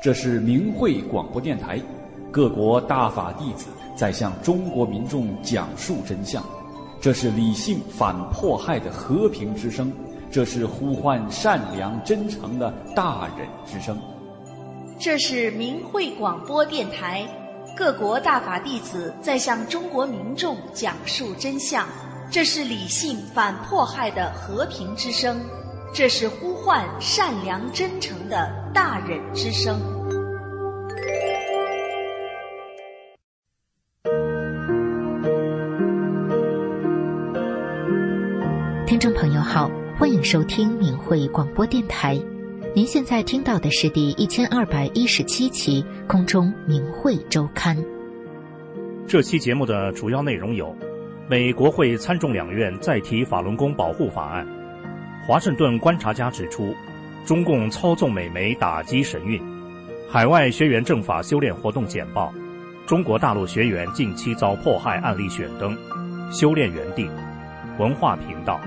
这是明慧广播电台，各国大法弟子在向中国民众讲述真相。这是理性反迫害的和平之声，这是呼唤善良真诚的大忍之声。 这是明慧广播电台，各国大法弟子在向中国民众讲述真相。这是理性反迫害的和平之声，这是呼唤善良真诚的大忍之声。 听众朋友好，欢迎收听明慧广播电台。您现在听到的是第1217期空中明慧周刊。 这期节目的主要内容有：美国会参众两院再提法轮功保护法案；华盛顿观察家指出，中共操纵美媒打击神韵；海外学员正法修炼活动简报；中国大陆学员近期遭迫害案例选灯；修炼园地；文化频道。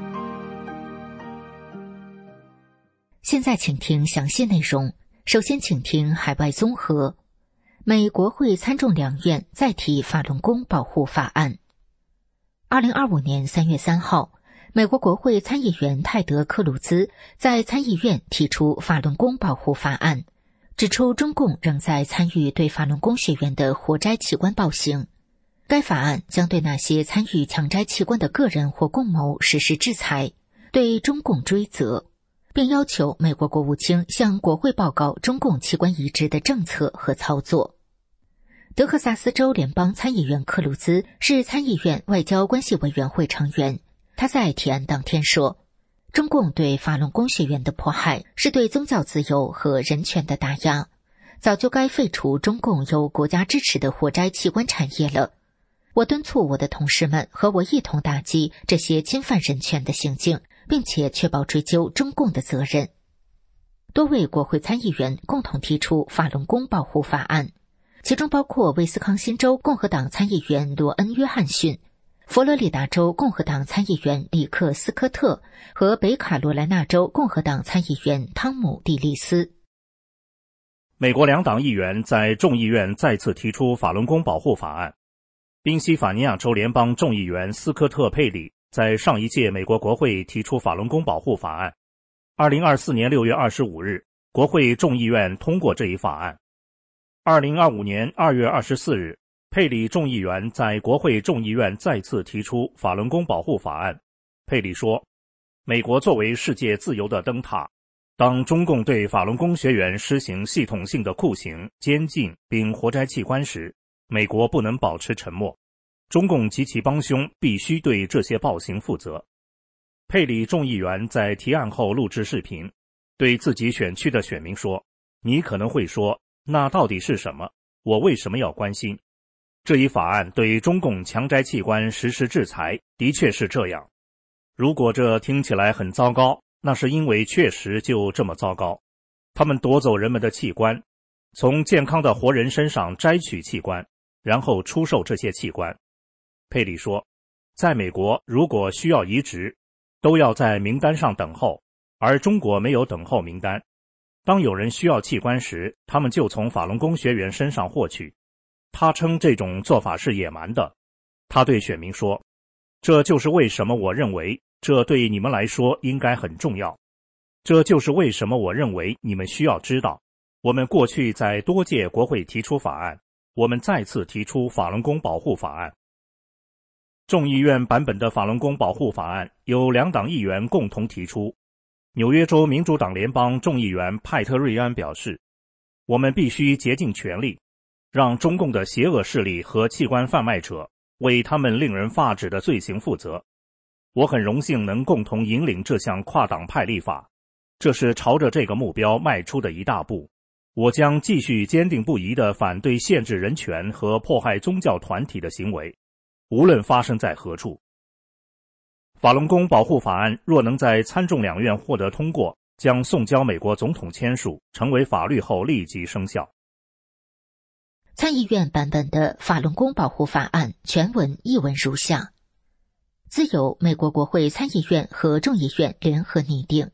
现在请听详细内容。首先请听海外综合。美国会参众两院再提法轮功保护法案。2025年3月3号，美国国会参议员泰德·克鲁兹在参议院提出法轮功保护法案，指出中共仍在参与对法轮功学员的活摘器官暴行。该法案将对那些参与强摘器官的个人或共谋实施制裁，对中共追责，并要求美国国务卿向国会报告中共器官移植的政策和操作。德克萨斯州联邦参议员克鲁兹是参议院外交关系委员会成员，他在提案当天说，中共对法轮功学员的迫害是对宗教自由和人权的打压，早就该废除中共由国家支持的活摘器官产业了。我敦促我的同事们和我一同打击这些侵犯人权的行径，并且确保追究中共的责任。多位国会参议员共同提出法轮功保护法案，其中包括威斯康辛州共和党参议员罗恩·约翰逊、佛罗里达州共和党参议员里克·斯科特和北卡罗来纳州共和党参议员汤姆·蒂利斯。 美国两党议员在众议院再次提出法轮功保护法案。宾夕法尼亚州联邦众议员斯科特·佩里在上一届美国国会提出法轮功保护法案。2024年6月25日，国会众议院通过这一法案。2025年2月24日，佩里众议员在国会众议院再次提出法轮功保护法案。佩里说，美国作为世界自由的灯塔，当中共对法轮功学员施行系统性的酷刑、监禁并活摘器官时，美国不能保持沉默，中共及其帮凶必须对这些暴行负责。佩里众议员在提案后录制视频，对自己选区的选民说，你可能会说，那到底是什么？我为什么要关心？这一法案对中共强摘器官实施制裁，的确是这样。如果这听起来很糟糕，那是因为确实就这么糟糕。他们夺走人们的器官，从健康的活人身上摘取器官，然后出售这些器官。佩里说，在美国如果需要移植，都要在名单上等候，而中国没有等候名单。当有人需要器官时，他们就从法轮功学员身上获取。他称这种做法是野蛮的。他对选民说，这就是为什么我认为这对你们来说应该很重要。这就是为什么我认为你们需要知道，我们过去在多届国会提出法案，我们再次提出法轮功保护法案。众议院版本的法轮功保护法案由两党议员共同提出。纽约州民主党联邦众议员派特瑞安表示，我们必须竭尽全力，让中共的邪恶势力和器官贩卖者为他们令人发指的罪行负责。我很荣幸能共同引领这项跨党派立法，这是朝着这个目标迈出的一大步。我将继续坚定不移地反对限制人权和迫害宗教团体的行为，无论发生在何处。法轮功保护法案若能在参众两院获得通过，将送交美国总统签署，成为法律后立即生效。 参议院版本的法轮功保护法案全文译文如下：自由美国国会参议院和众议院联合拟定，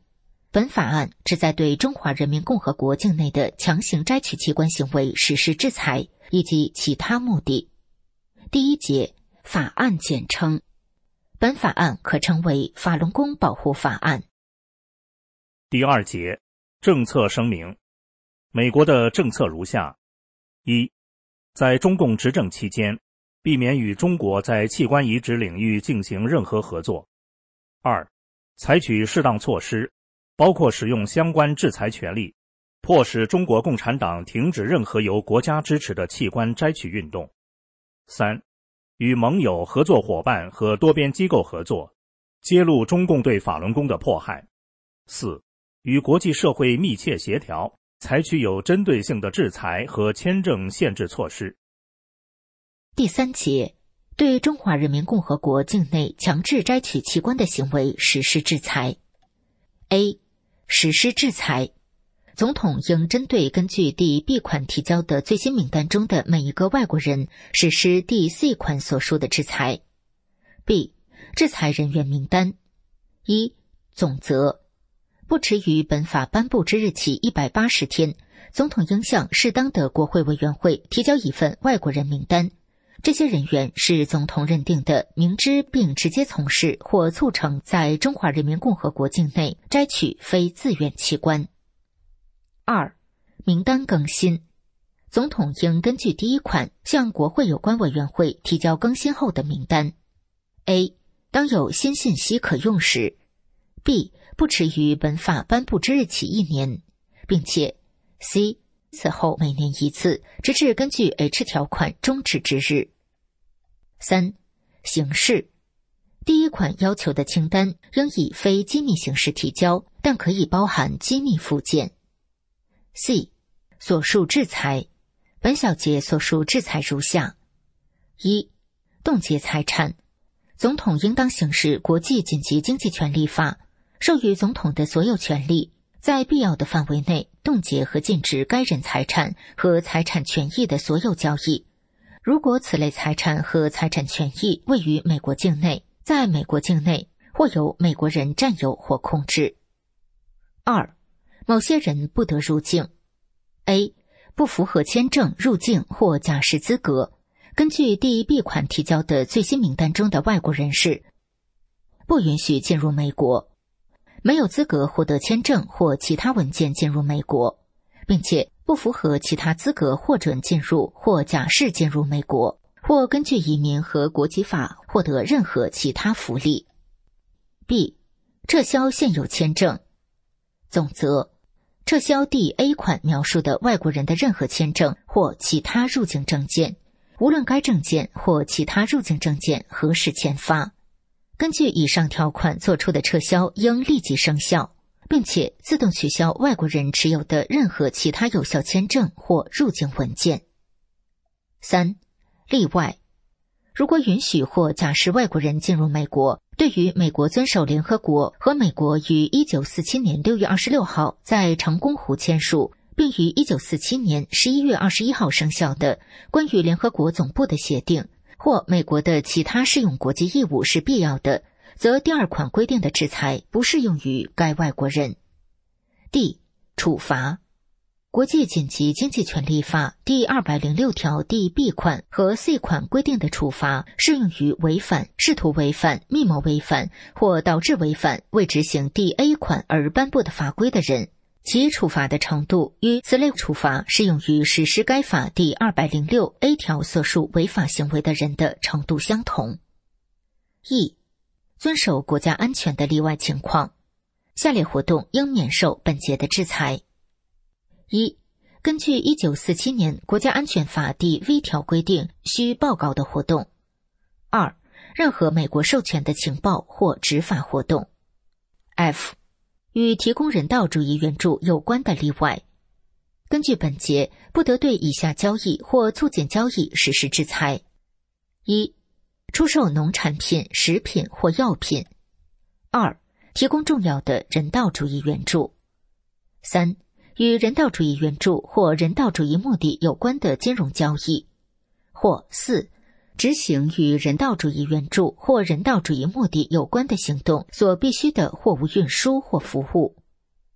本法案旨在对中华人民共和国境内的强行摘取器官行为实施制裁，以及其他目的。第一节，法案简称。本法案可称为法轮功保护法案。 第二节，政策声明。美国的政策如下：一，在中共执政期间，避免与中国在器官移植领域进行任何合作。二，采取适当措施，包括使用相关制裁权力，迫使中国共产党停止任何由国家支持的器官摘取运动。三，与盟友、合作伙伴和多边机构合作，揭露中共对法轮功的迫害。四，与国际社会密切协调，采取有针对性的制裁和签证限制措施。 第三节，对中华人民共和国境内强制摘取器官的行为实施制裁。A. 实施制裁。总统应针对根据第 B 款提交的最新名单中的每一个外国人实施第 C 款所述的制裁。B. 制裁人员名单。一、总则。不迟于本法颁布之日起180天，总统应向适当的国会委员会提交一份外国人名单。这些人员是总统认定的明知并直接从事或促成在中华人民共和国境内摘取非自愿器官。二、名单更新。总统应根据第一款向国会有关委员会提交更新后的名单。A. 当有新信息可用时。B. 不迟于本法颁布之日起1年，并且 C. 此后每年一次，直至根据 H 条款终止之日。三、形式。第一款要求的清单应以非机密形式提交，但可以包含机密附件。C. 所述制裁。本小节所述制裁如下：一、冻结财产。总统应当行使国际紧急经济权利法，授予总统的所有权利，在必要的范围内冻结和禁止该人财产和财产权益的所有交易。如果此类财产和财产权益位于美国境内，在美国境内或由美国人占有或控制。二、某些人不得入境。A. 不符合签证、入境或假释资格，根据第 B 款提交的最新名单中的外国人士，不允许进入美国，没有资格获得签证或其他文件进入美国，并且不符合其他资格获准进入或假释进入美国，或根据移民和国籍法获得任何其他福利。B. 撤销现有签证。总则，撤销第 A 款描述的外国人的任何签证或其他入境证件，无论该证件或其他入境证件何时签发。根据以上条款作出的撤销应立即生效，并且自动取消外国人持有的任何其他有效签证或入境文件。三、例外。如果允许或假释外国人进入美国，对于美国遵守联合国和美国于1947年6月26号在成功湖签署，并于1947年11月21号生效的关于联合国总部的协定，或美国的其他适用国际义务是必要的，则第二款规定的制裁不适用于该外国人。D. 处罚。国际紧急经济权利法第206条第 B 款和 C 款规定的处罚适用于违反、试图违反、密谋违反或导致违反未执行第 A 款而颁布的法规的人，其处罚的程度与此类处罚适用于实施该法第206A 条所述违法行为的人的程度相同。E. 遵守国家安全的例外情况，下列活动应免受本节的制裁。一、根据1947年国家安全法第 V 条规定需报告的活动。二、任何美国授权的情报或执法活动。F、与提供人道主义援助有关的例外。根据本节，不得对以下交易或促进交易实施制裁。一、出售农产品、食品或药品。二、提供重要的人道主义援助。三、与人道主义援助或人道主义目的有关的金融交易。或四、执行与人道主义援助或人道主义目的有关的行动所必须的货物运输或服务。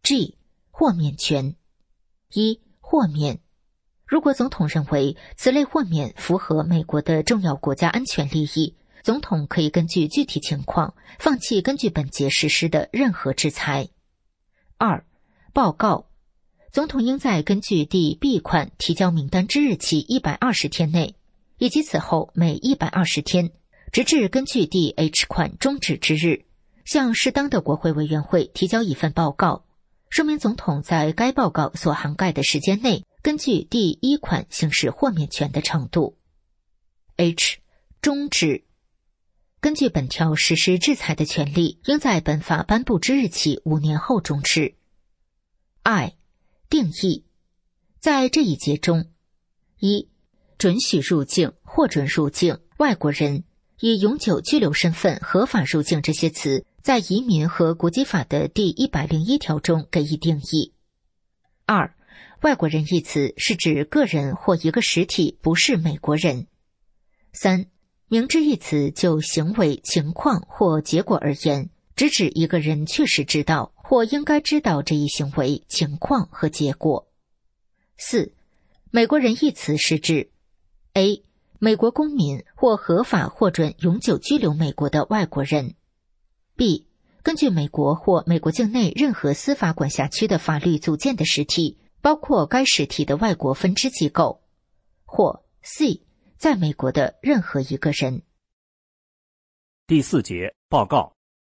G. 豁免权。一、豁免。如果总统认为此类豁免符合美国的重要国家安全利益，总统可以根据具体情况放弃根据本节实施的任何制裁。二、报告。总统应在根据第 B 款提交名单之日起120天内，以及此后每120天，直至根据第 H 款终止之日，向适当的国会委员会提交一份报告，说明总统在该报告所涵盖的时间内，根据第1款行使豁免权的程度。H. 终止。根据本条实施制裁的权利，应在本法颁布之日起5年后终止。I. 定义。在这一节中，一、准许入境、获准入境、外国人、以永久居留身份合法入境这些词，在移民和国籍法的第101条中给予定义。二、外国人一词是指个人或一个实体不是美国人。三、明知一词就行为、情况或结果而言，只指一个人确实知道或应该知道这一行为、情况和结果。四、美国人一词是指 A. 美国公民或合法获准永久居留美国的外国人。B. 根据美国或美国境内任何司法管辖区的法律组建的实体，包括该实体的外国分支机构。或 C. 在美国的任何一个人。 第4节报告。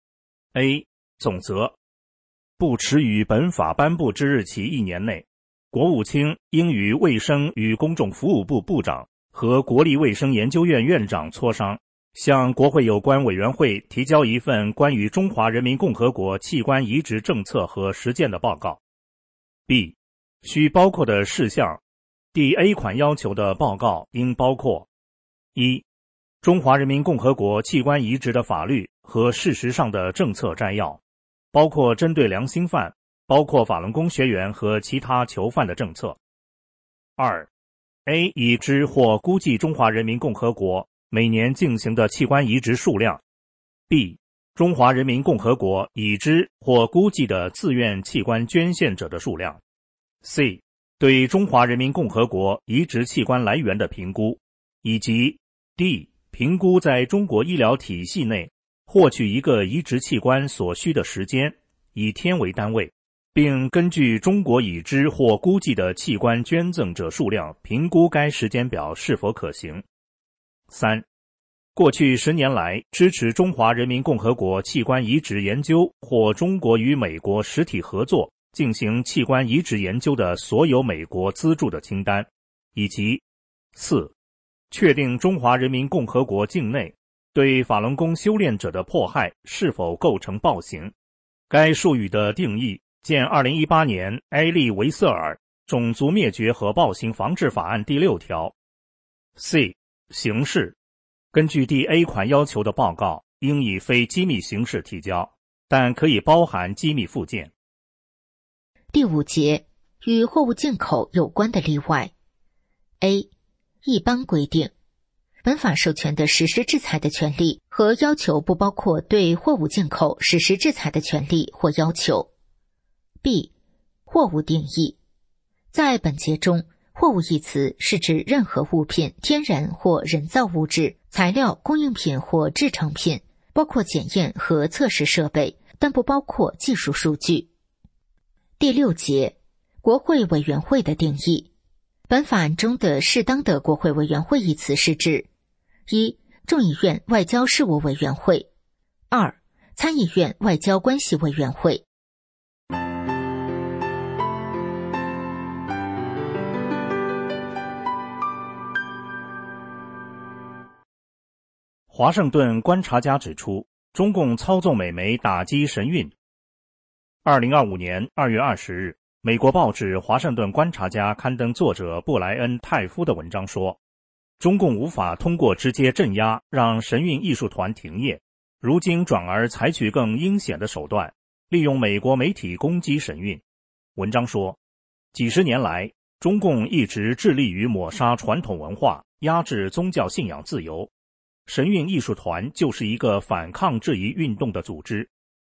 A. 总则。不迟于本法颁布之日起1年内，国务卿应与卫生与公众服务部部长和国立卫生研究院院长磋商，向国会有关委员会提交一份关于中华人民共和国器官移植政策和实践的报告。 B. 需包括的事项。第 A 款要求的报告应包括：一、中华人民共和国器官移植的法律和事实上的政策摘要，包括针对良心犯，包括法轮功学员和其他囚犯的政策。二、A 已知或估计中华人民共和国每年进行的器官移植数量。 B. 中华人民共和国已知或估计的自愿器官捐献者的数量。 C. 对中华人民共和国移植器官来源的评估，以及 D. 评估在中国医疗体系内获取一个移植器官所需的时间，以天为单位，并根据中国已知或估计的器官捐赠者数量评估该时间表是否可行。三、过去10年来支持中华人民共和国器官移植研究或中国与美国实体合作进行器官移植研究的所有美国资助的清单，以及四、确定中华人民共和国境内对法轮功修炼者的迫害是否构成暴行。该术语的定义见2018年埃利维瑟尔种族灭绝和暴行防治法案第6条。C. 形式。根据第 A 款要求的报告应以非机密形式提交，但可以包含机密附件。 第5节与货物进口有关的例外。 A. 一般规定。本法授权的实施制裁的权利和要求不包括对货物进口实施制裁的权利或要求。 B. 货物定义。在本节中，货物一词是指任何物品、天然或人造物质、材料、供应品或制成品，包括检验和测试设备，但不包括技术数据。第6节国会委员会的定义。本法案中的适当的国会委员会一词是指：一、众议院外交事务委员会；二、参议院外交关系委员会。 华盛顿观察家指出，中共操纵美媒打击神韵。2025年2月20日，美国报纸《华盛顿观察家》刊登作者布莱恩·泰夫的文章说，中共无法通过直接镇压让神韵艺术团停业，如今转而采取更阴险的手段，利用美国媒体攻击神韵。文章说，几十年来，中共一直致力于抹杀传统文化，压制宗教信仰自由。神韵艺术团就是一个反抗质疑运动的组织，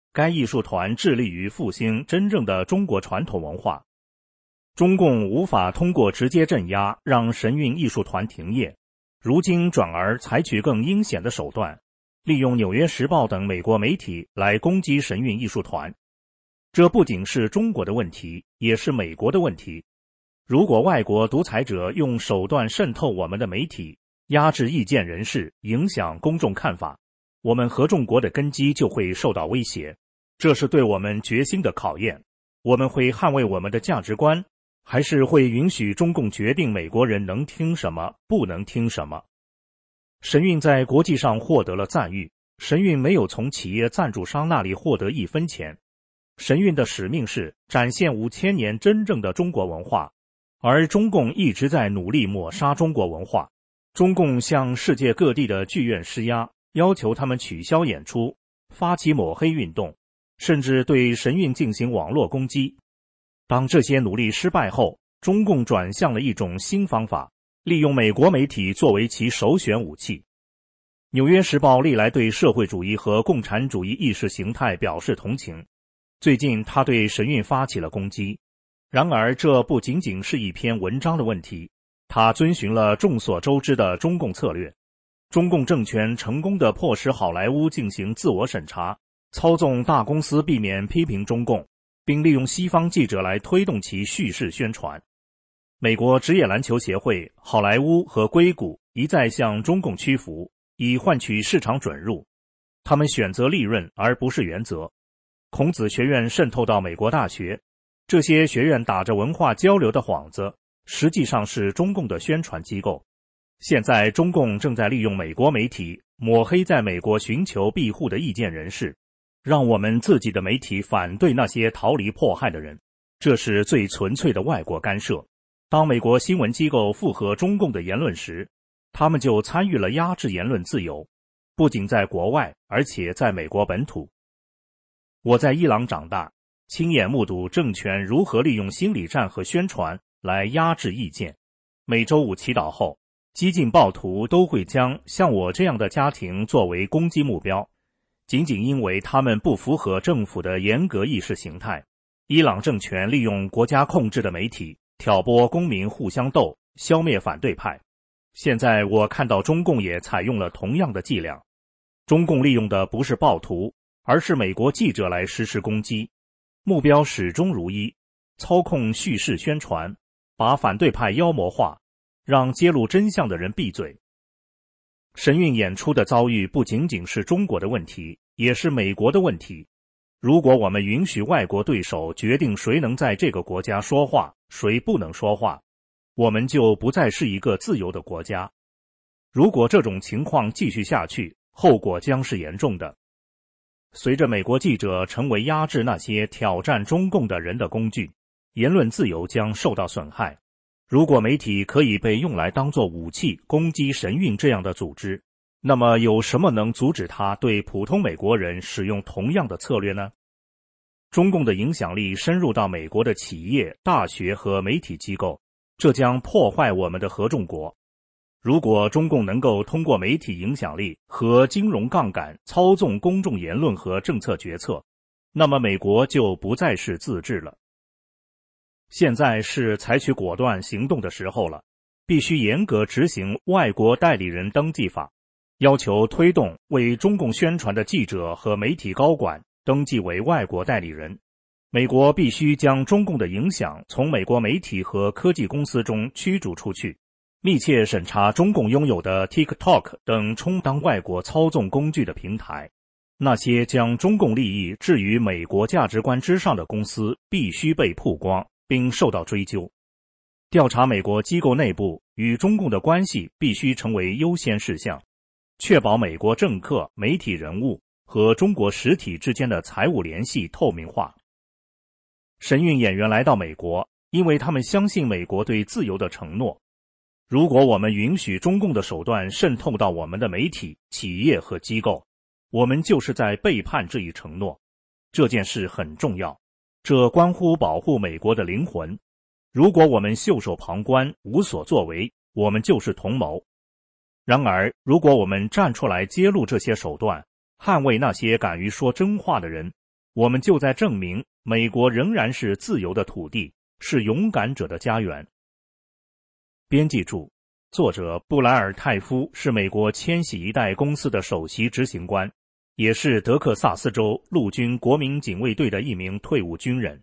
该艺术团致力于复兴真正的中国传统文化。中共无法通过直接镇压让神韵艺术团停业，如今转而采取更阴险的手段，利用《纽约时报》等美国媒体来攻击神韵艺术团。这不仅是中国的问题，也是美国的问题。如果外国独裁者用手段渗透我们的媒体，压制意见人士，影响公众看法，我们合众国的根基就会受到威胁。这是对我们决心的考验。我们会捍卫我们的价值观，还是会允许中共决定美国人能听什么，不能听什么？神韵在国际上获得了赞誉，神韵没有从企业赞助商那里获得1分钱。神韵的使命是展现5000年真正的中国文化，而中共一直在努力抹杀中国文化。中共向世界各地的剧院施压，要求他们取消演出，发起抹黑运动，甚至对神韵进行网络攻击。当这些努力失败后，中共转向了一种新方法，利用美国媒体作为其首选武器。《纽约时报》历来对社会主义和共产主义意识形态表示同情，最近他对神韵发起了攻击。然而这不仅仅是一篇文章的问题，他遵循了众所周知的中共策略。中共政权成功地迫使好莱坞进行自我审查，操纵大公司避免批评中共，并利用西方记者来推动其叙事宣传。美国职业篮球协会、好莱坞和硅谷一再向中共屈服，以换取市场准入。他们选择利润而不是原则。孔子学院渗透到美国大学，这些学院打着文化交流的幌子，实际上是中共的宣传机构。现在中共正在利用美国媒体抹黑在美国寻求庇护的意见人士，让我们自己的媒体反对那些逃离迫害的人，这是最纯粹的外国干涉。当美国新闻机构附和中共的言论时，他们就参与了压制言论自由，不仅在国外，而且在美国本土。我在伊朗长大，亲眼目睹政权如何利用心理战和宣传来压制意见。每周五祈祷后，激进暴徒都会将像我这样的家庭作为攻击目标，仅仅因为他们不符合政府的严格意识形态。伊朗政权利用国家控制的媒体挑拨公民互相斗，消灭反对派。现在我看到中共也采用了同样的伎俩。中共利用的不是暴徒，而是美国记者来实施攻击，目标始终如一，操控叙事宣传，把反对派妖魔化，让揭露真相的人闭嘴。神韵演出的遭遇不仅仅是中国的问题，也是美国的问题。如果我们允许外国对手决定谁能在这个国家说话，谁不能说话，我们就不再是一个自由的国家。如果这种情况继续下去，后果将是严重的。随着美国记者成为压制那些挑战中共的人的工具，言论自由将受到损害。如果媒体可以被用来当作武器攻击神韵这样的组织，那么有什么能阻止他对普通美国人使用同样的策略呢？中共的影响力深入到美国的企业、大学和媒体机构，这将破坏我们的合众国。如果中共能够通过媒体影响力和金融杠杆操纵公众言论和政策决策，那么美国就不再是自治了。现在是采取果断行动的时候了，必须严格执行外国代理人登记法，要求推动为中共宣传的记者和媒体高管登记为外国代理人。美国必须将中共的影响从美国媒体和科技公司中驱逐出去，密切审查中共拥有的 TikTok 等充当外国操纵工具的平台。那些将中共利益置于美国价值观之上的公司必须被曝光并受到追究。调查美国机构内部与中共的关系必须成为优先事项，确保美国政客、媒体人物和中国实体之间的财务联系透明化。神韵演员来到美国，因为他们相信美国对自由的承诺。如果我们允许中共的手段渗透到我们的媒体、企业和机构，我们就是在背叛这一承诺。这件事很重要，这关乎保护美国的灵魂。如果我们袖手旁观、无所作为，我们就是同谋。然而，如果我们站出来揭露这些手段，捍卫那些敢于说真话的人， 我们就在证明美国仍然是自由的土地，是勇敢者的家园。编辑注：作者布莱尔泰夫是美国千禧一代公司的首席执行官，也是德克萨斯州陆军国民警卫队的一名退伍军人。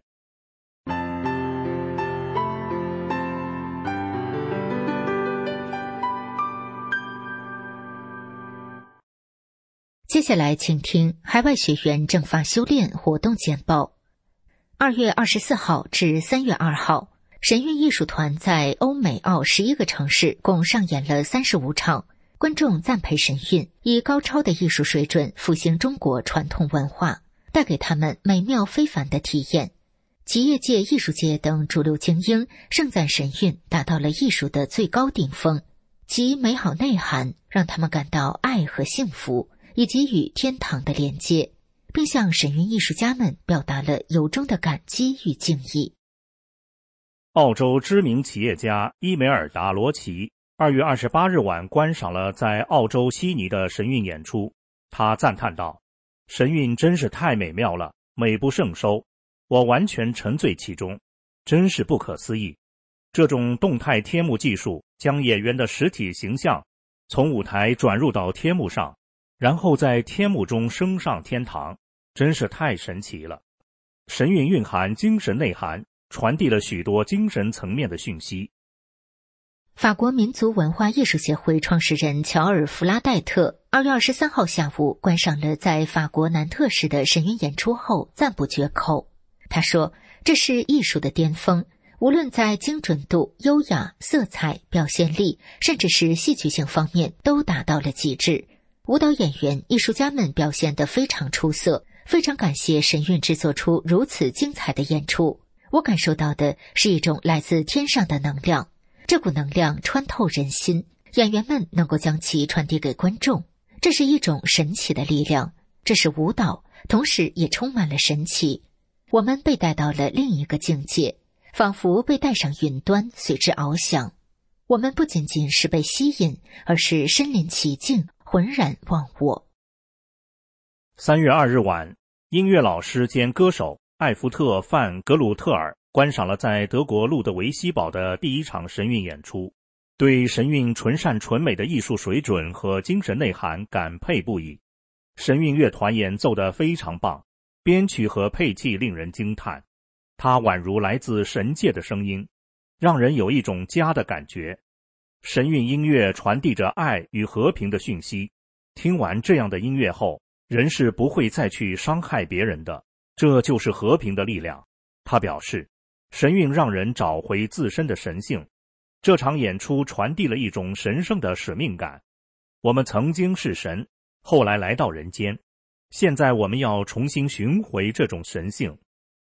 接下来请听海外学员政法修炼活动简报。2月24号至3月2号，神韵艺术团在欧美澳11个城市共上演了35场，观众赞佩神韵以高超的艺术水准复兴中国传统文化，带给他们美妙非凡的体验。企业界、艺术界等主流精英盛赞神韵达到了艺术的最高顶峰，其美好内涵让他们感到爱和幸福，以及与天堂的连接，并向神韵艺术家们表达了由衷的感激与敬意。 澳洲知名企业家伊梅尔达·罗奇2月28日晚观赏了在澳洲悉尼的神韵演出，他赞叹道：“神韵真是太美妙了，美不胜收，我完全沉醉其中，真是不可思议。这种动态贴幕技术将演员的实体形象从舞台转入到贴幕上，然后在贴幕中升上天堂，真是太神奇了。神韵蕴含精神内涵，传递了许多精神层面的讯息。” 法国民族文化艺术协会创始人乔尔·弗拉戴特2月23号下午观赏了在法国南特市的神韵演出后赞不绝口。他说，这是艺术的巅峰，无论在精准度、优雅、色彩、表现力，甚至是戏剧性方面都达到了极致。舞蹈演员、艺术家们表现得非常出色，非常感谢神韵制作出如此精彩的演出。我感受到的是一种来自天上的能量，这股能量穿透人心，演员们能够将其传递给观众，这是一种神奇的力量，这是舞蹈，同时也充满了神奇。我们被带到了另一个境界，仿佛被带上云端，随之翱翔。我们不仅仅是被吸引，而是身临其境，浑然忘我。 3月2日晚，音乐老师兼歌手艾弗特·范格鲁特尔观赏了在德国路德维希堡的第一场神韵演出，对神韵纯善纯美的艺术水准和精神内涵感佩不已。神韵乐团演奏得非常棒，编曲和配器令人惊叹，它宛如来自神界的声音，让人有一种家的感觉。神韵音乐传递着爱与和平的讯息，听完这样的音乐后，人是不会再去伤害别人的，这就是和平的力量。他表示，神韵让人找回自身的神性，这场演出传递了一种神圣的使命感。我们曾经是神，后来来到人间，现在我们要重新寻回这种神性。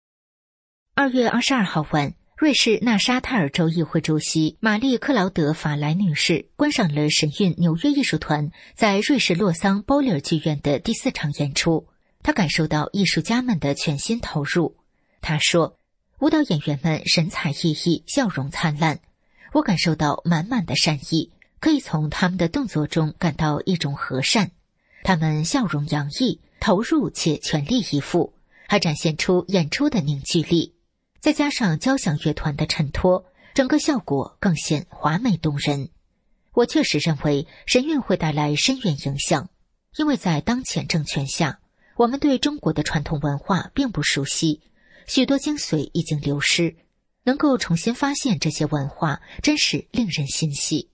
2月22号晚，瑞士纳沙泰尔州议会主席玛丽·克劳德·法莱女士观赏了神韵纽约艺术团在瑞士洛桑波利尔剧院的第4场演出，她感受到艺术家们的全心投入。她说，舞蹈演员们神采奕奕，笑容灿烂，我感受到满满的善意，可以从他们的动作中感到一种和善。他们笑容洋溢，投入且全力以赴，还展现出演出的凝聚力。再加上交响乐团的衬托，整个效果更显华美动人。我确实认为神韵会带来深远影响，因为在当前政权下，我们对中国的传统文化并不熟悉，许多精髓已经流失，能够重新发现这些文化，真是令人欣喜。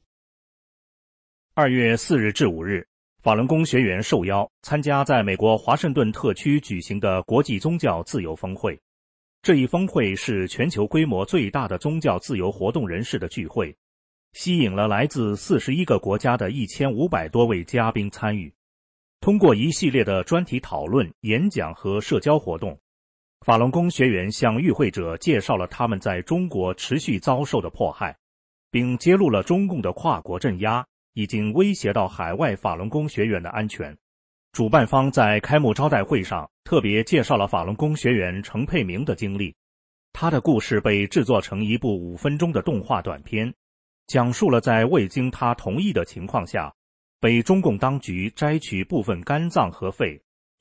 2月4日至5日，法轮功学员受邀参加在美国华盛顿特区举行的国际宗教自由峰会。这一峰会是全球规模最大的宗教自由活动人士的聚会，吸引了来自41个国家的1500多位嘉宾参与。通过一系列的专题讨论、演讲和社交活动，法轮功学员向与会者介绍了他们在中国持续遭受的迫害，并揭露了中共的跨国镇压已经威胁到海外法轮功学员的安全。主办方在开幕招待会上特别介绍了法轮功学员程佩明的经历，他的故事被制作成一部5分钟的动画短片，讲述了在未经他同意的情况下，被中共当局摘取部分肝脏和肺，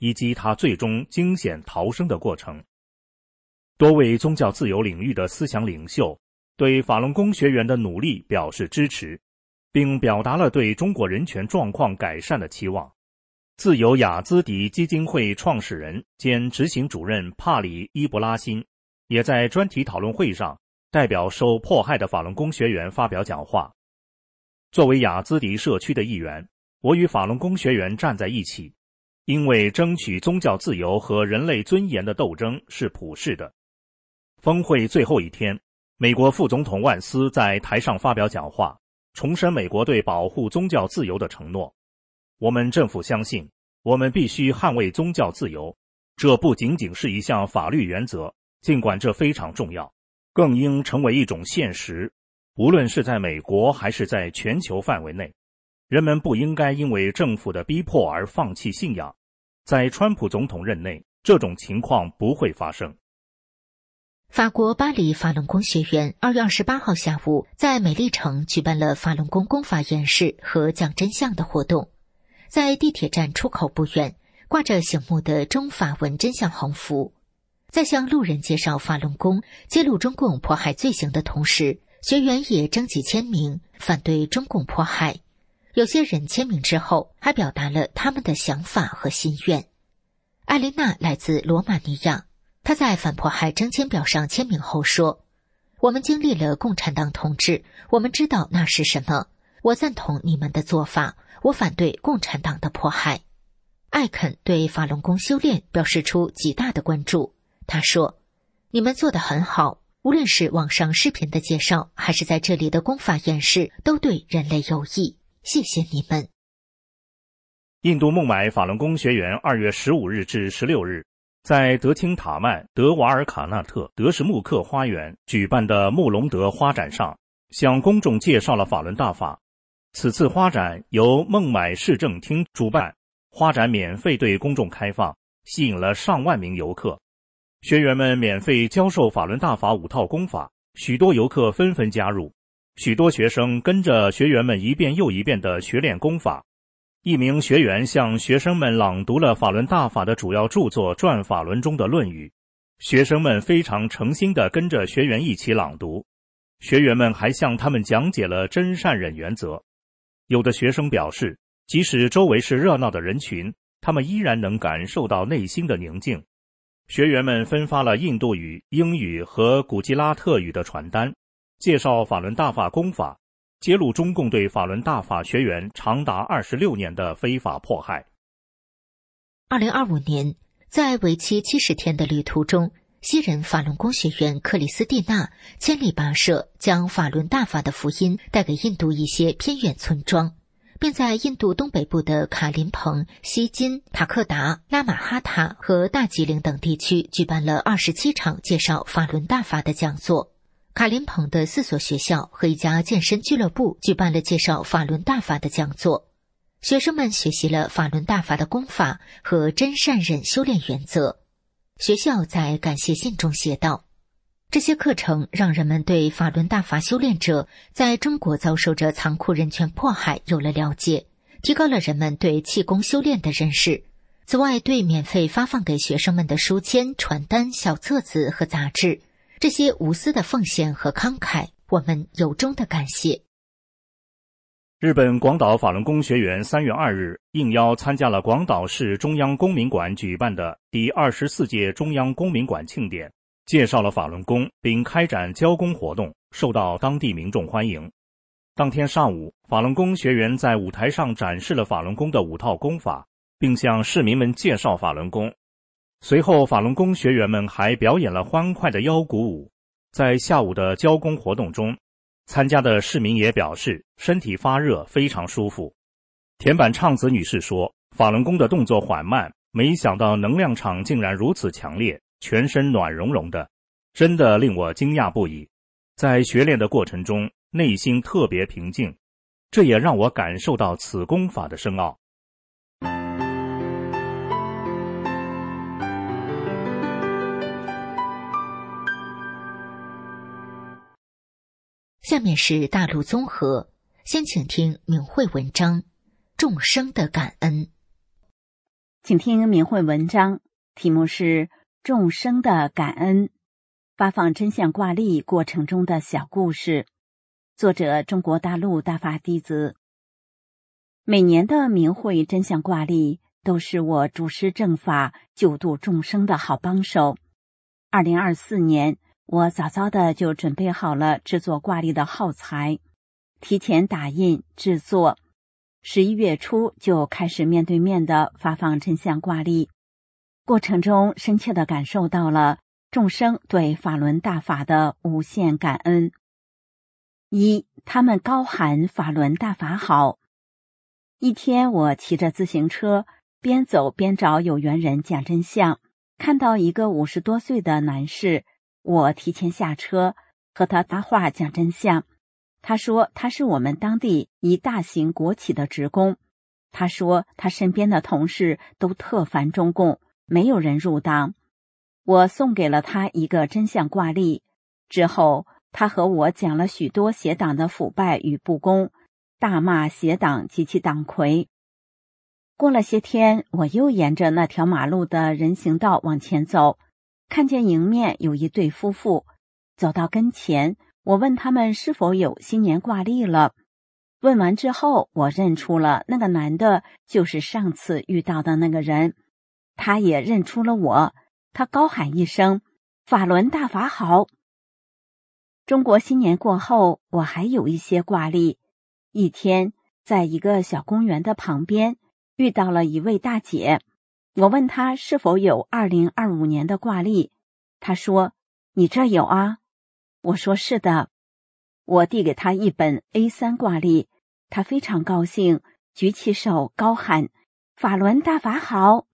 以及他最终惊险逃生的过程。多位宗教自由领域的思想领袖对法轮功学员的努力表示支持，并表达了对中国人权状况改善的期望。自由雅兹迪基金会创始人兼执行主任帕里·伊布拉辛也在专题讨论会上代表受迫害的法轮功学员发表讲话。作为雅兹迪社区的一员，我与法轮功学员站在一起，因为争取宗教自由和人类尊严的斗争是普世的。峰会最后一天，美国副总统万斯在台上发表讲话，重申美国对保护宗教自由的承诺。我们政府相信，我们必须捍卫宗教自由，这不仅仅是一项法律原则，尽管这非常重要，更应成为一种现实。无论是在美国还是在全球范围内，人们不应该因为政府的逼迫而放弃信仰。在川普总统任内，这种情况不会发生。 法国巴黎法轮功学员2月28号下午在美丽城举办了法轮功功法演示和讲真相的活动。在地铁站出口不远，挂着醒目的中法文真相横幅。在向路人介绍法轮功、揭露中共迫害罪行的同时，学员也征集签名，反对中共迫害。有些人签名之后，还表达了他们的想法和心愿。艾琳娜来自罗马尼亚，她在反迫害征签表上签名后说：“我们经历了共产党统治，我们知道那是什么。我赞同你们的做法，我反对共产党的迫害。”艾肯对法轮功修炼表示出极大的关注。他说：“你们做得很好，无论是网上视频的介绍，还是在这里的功法演示，都对人类有益。谢谢你们。” 印度孟买法轮功学员2月15日至16日在德钦塔曼德瓦尔卡纳特德什穆克花园举办的穆隆德花展上，向公众介绍了法轮大法。此次花展由孟买市政厅主办，花展免费对公众开放，吸引了上万名游客。学员们免费教授法轮大法5套功法，许多游客纷纷加入，许多学生跟着学员们一遍又一遍地学练功法。一名学员向学生们朗读了法轮大法的主要著作《转法轮》中的论语，学生们非常诚心地跟着学员一起朗读。学员们还向他们讲解了真善忍原则。有的学生表示，即使周围是热闹的人群，他们依然能感受到内心的宁静。学员们分发了印度语、英语和古吉拉特语的传单，介绍法轮大法功法，揭露中共对法轮大法学员长达26年的非法迫害。 2025年，在为期70天的旅途中，西人法轮功学员克里斯蒂娜千里跋涉，将法轮大法的福音带给印度一些偏远村庄，并在印度东北部的卡林彭、西金、塔克达、拉玛哈塔和大吉岭等地区举办了27场介绍法轮大法的讲座。卡林彭的4所学校和一家健身俱乐部举办了介绍法轮大法的讲座。学生们学习了法轮大法的功法和真善忍修炼原则。学校在感谢信中写道：“这些课程让人们对法轮大法修炼者在中国遭受着残酷人权迫害有了了解，提高了人们对气功修炼的认识。此外，对免费发放给学生们的书签、传单、小册子和杂志，这些无私的奉献和慷慨，我们由衷的感谢。” 日本广岛法轮功学员3月2日应邀参加了广岛市中央公民馆举办的第24届中央公民馆庆典，介绍了法轮功并开展教功活动，受到当地民众欢迎。当天上午，法轮功学员在舞台上展示了法轮功的5套功法，并向市民们介绍法轮功。随后，法轮功学员们还表演了欢快的腰鼓舞。在下午的教功活动中，参加的市民也表示身体发热，非常舒服。田坂畅子女士说，法轮功的动作缓慢，没想到能量场竟然如此强烈，全身暖融融的，真的令我惊讶不已。在学练的过程中，内心特别平静，这也让我感受到此功法的深奥。 下面是大陆综合，先请听明慧文章《众生的感恩》。 请听明慧文章，题目是众生的感恩，发放真相挂历过程中的小故事，作者中国大陆大法弟子。每年的明慧真相挂历都是我主持正法救度众生的好帮手。2024年，我早早的就准备好了制作挂历的耗材，提前打印制作，11月初就开始面对面的发放真相挂历。过程中深切地感受到了众生对法轮大法的无限感恩。一，他们高喊法轮大法好。一天，我骑着自行车边走边找有缘人讲真相，看到一个50多岁的男士，我提前下车和他搭话讲真相。他说他是我们当地一大型国企的职工，他说他身边的同事都特烦中共，没有人入党。我送给了他一个真相挂历，之后他和我讲了许多邪党的腐败与不公，大骂邪党及其党魁。过了些天，我又沿着那条马路的人行道往前走，看见迎面有一对夫妇，走到跟前，我问他们是否有新年挂历了。问完之后，我认出了那个男的就是上次遇到的那个人，他也认出了我，他高喊一声：法轮大法好。中国新年过后，我还有一些挂历。一天，在一个小公园的旁边遇到了一位大姐，我问她是否有2025年的挂历，她说：你这有啊？我说是的。我递给她一本 A3 挂历，她非常高兴，举起手高喊：法轮大法好。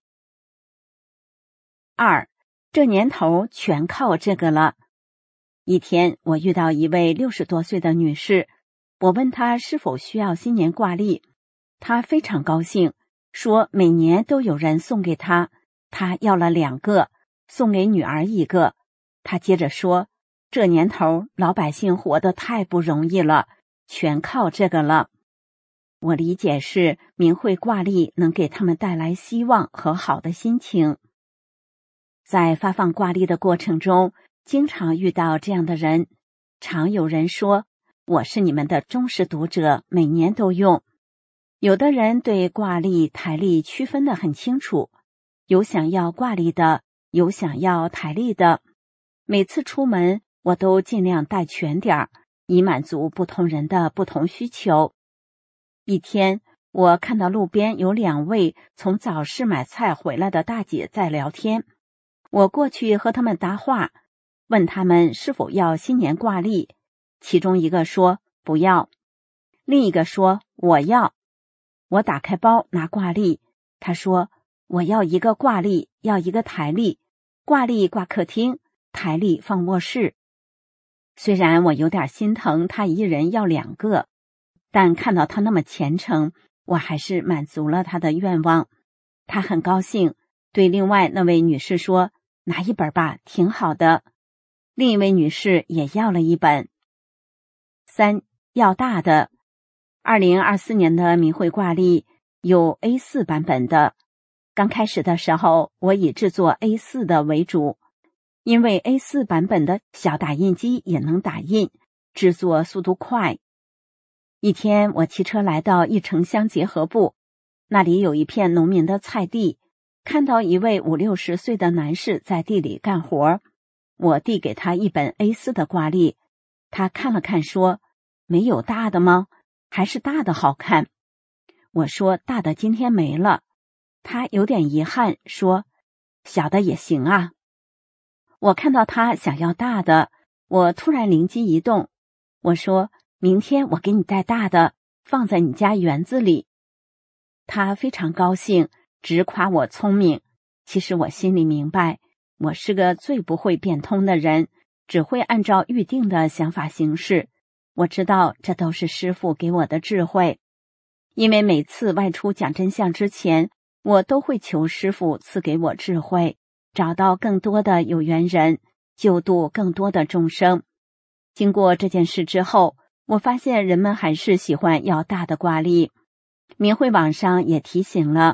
二，这年头全靠这个了。一天，我遇到一位60多岁的女士，我问她是否需要新年挂历，她非常高兴，说每年都有人送给她，她要了2个，送给女儿1个。她接着说，这年头老百姓活得太不容易了，全靠这个了。我理解是明慧挂历能给他们带来希望和好的心情。在发放挂历的过程中，经常遇到这样的人，常有人说我是你们的忠实读者，每年都用。有的人对挂历台历区分得很清楚，有想要挂历的，有想要台历的。每次出门我都尽量带全点，以满足不同人的不同需求。一天，我看到路边有2位从早市买菜回来的大姐在聊天，我过去和他们搭话，问他们是否要新年挂历。其中一个说不要，另一个说我要。我打开包拿挂历，他说我要1个挂历，要1个台历，挂历挂客厅，台历放卧室。虽然我有点心疼他一人要2个，但看到他那么虔诚，我还是满足了他的愿望。他很高兴，对另外那位女士说，拿1本吧，挺好的。另一位女士也要了1本。3，要大的。2024年的明慧挂历有 A4 版本的，刚开始的时候我以制作 A4 的为主，因为 A4 版本的小打印机也能打印，制作速度快。一天，我骑车来到义城乡结合部，那里有一片农民的菜地，看到一位50、60岁的男士在地里干活，我递给他一本 A4 的挂历，他看了看说，没有大的吗？还是大的好看。我说大的今天没了。他有点遗憾说，小的也行啊。我看到他想要大的，我突然灵机一动，我说明天我给你带大的，放在你家园子里。他非常高兴，直夸我聪明。其实我心里明白，我是个最不会变通的人，只会按照预定的想法行事。我知道这都是师父给我的智慧，因为每次外出讲真相之前，我都会求师父赐给我智慧，找到更多的有缘人，救度更多的众生。经过这件事之后，我发现人们还是喜欢要大的挂历。明慧网上也提醒了，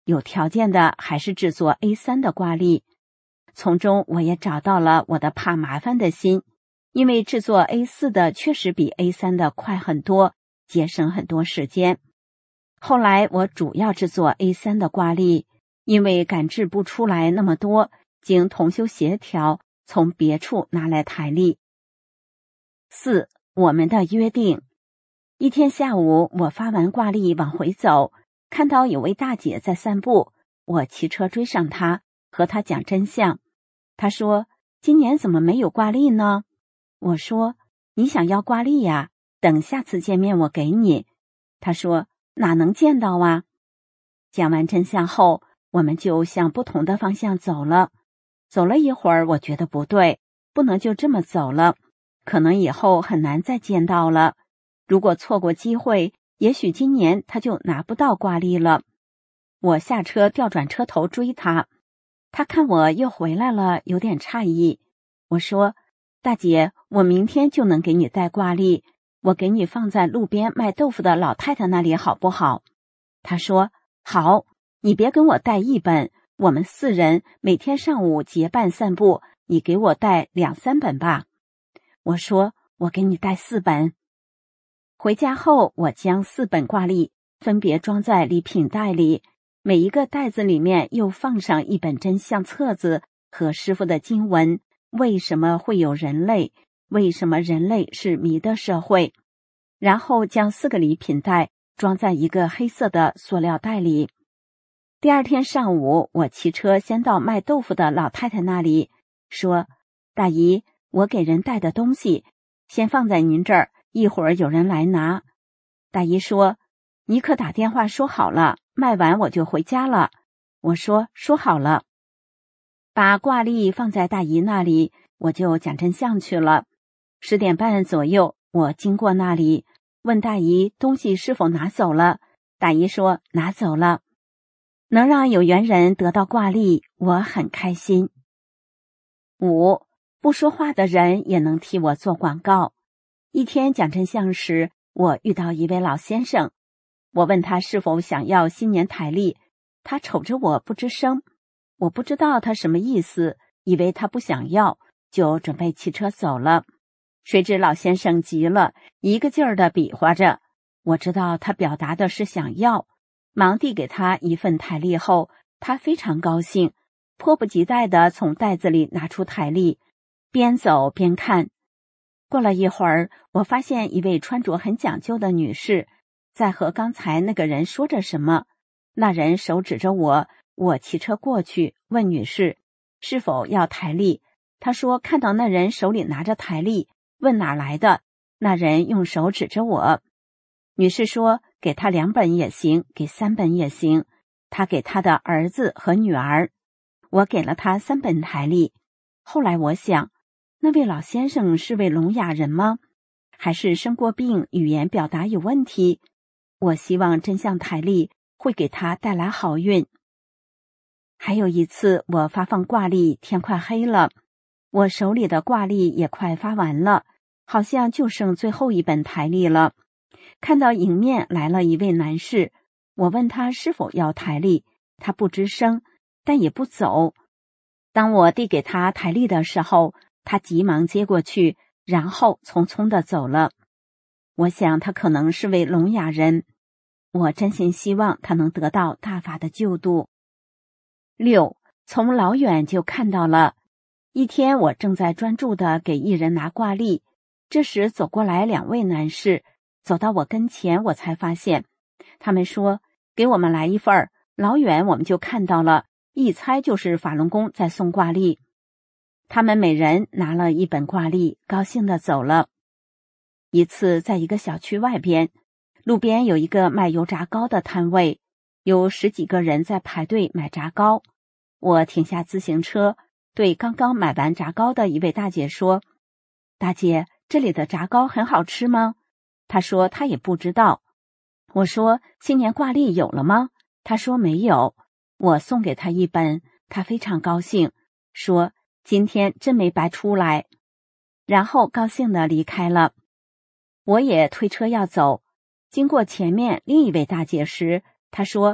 有条件的还是制作 A3 的挂历。从中我也找到了我的怕麻烦的心，因为制作 A4 的确实比 A3 的快很多，节省很多时间。后来我主要制作 A3 的挂历，因为赶制不出来那么多，经同修协调，从别处拿来台历。4. 我们的约定。一天下午，我发完挂历往回走，看到有位大姐在散步，我骑车追上她，和她讲真相。她说：“今年怎么没有挂历呢？”我说：“你想要挂历呀？等下次见面我给你。”她说：“哪能见到啊？”讲完真相后，我们就向不同的方向走了。走了一会儿，我觉得不对，不能就这么走了，可能以后很难再见到了。如果错过机会，也许今年他就拿不到挂历了。我下车调转车头追他，他看我又回来了，有点诧异。我说：“大姐，我明天就能给你带挂历，我给你放在路边卖豆腐的老太太那里好不好？”他说：“好，你别跟我带一本，我们4人每天上午结伴散步，你给我带2、3本吧。”我说：“我给你带4本。”回家后，我将4本挂历分别装在礼品袋里，每一个袋子里面又放上一本真相册子和师父的经文。为什么会有人类？为什么人类是迷的社会？然后将4个礼品袋装在一个黑色的塑料袋里。第二天上午，我骑车先到卖豆腐的老太太那里，说：“大姨，我给人带的东西先放在您这儿，一会儿有人来拿。”大姨说：“你可打电话说好了，卖完我就回家了。”我说：“说好了。”把挂历放在大姨那里，我就讲真相去了。10点半左右，我经过那里，问大姨东西是否拿走了。大姨说拿走了。能让有缘人得到挂历，我很开心。5. 不说话的人也能替我做广告。一天讲真相时，我遇到一位老先生，我问他是否想要新年台历，他瞅着我不吱声。我不知道他什么意思，以为他不想要，就准备骑车走了。谁知老先生急了，一个劲儿地比划着。我知道他表达的是想要，忙递给他一份台历后，他非常高兴，迫不及待地从袋子里拿出台历，边走边看。过了一会儿，我发现一位穿着很讲究的女士在和刚才那个人说着什么。那人手指着我，我骑车过去问女士是否要台历。她说看到那人手里拿着台历，问哪来的。那人用手指着我。女士说给他2本也行，给3本也行，她给她的儿子和女儿。我给了他3本台历。后来我想，那位老先生是位聋哑人吗？还是生过病，语言表达有问题？我希望真相台历会给他带来好运。还有一次，我发放挂历，天快黑了，我手里的挂历也快发完了，好像就剩最后一本台历了。看到迎面来了一位男士，我问他是否要台历，他不吱声，但也不走。当我递给他台历的时候，他急忙接过去，然后匆匆地走了。我想他可能是位聋哑人，我真心希望他能得到大法的救度。6. 从老远就看到了。一天，我正在专注地给一人拿挂历，这时走过来2位男士，走到我跟前，我才发现，他们说给我们来一份儿，老远我们就看到了，一猜就是法轮功在送挂历。他们每人拿了1本挂历，高兴地走了。一次在一个小区外边，路边有一个卖油炸糕的摊位，有10几个人在排队买炸糕。我停下自行车，对刚刚买完炸糕的一位大姐说：“大姐，这里的炸糕很好吃吗？”她说她也不知道。我说：“新年挂历有了吗？”她说没有。我送给她1本，她非常高兴，说今天真没白出来，然后高兴地离开了。我也推车要走，经过前面另一位大姐时，她说：“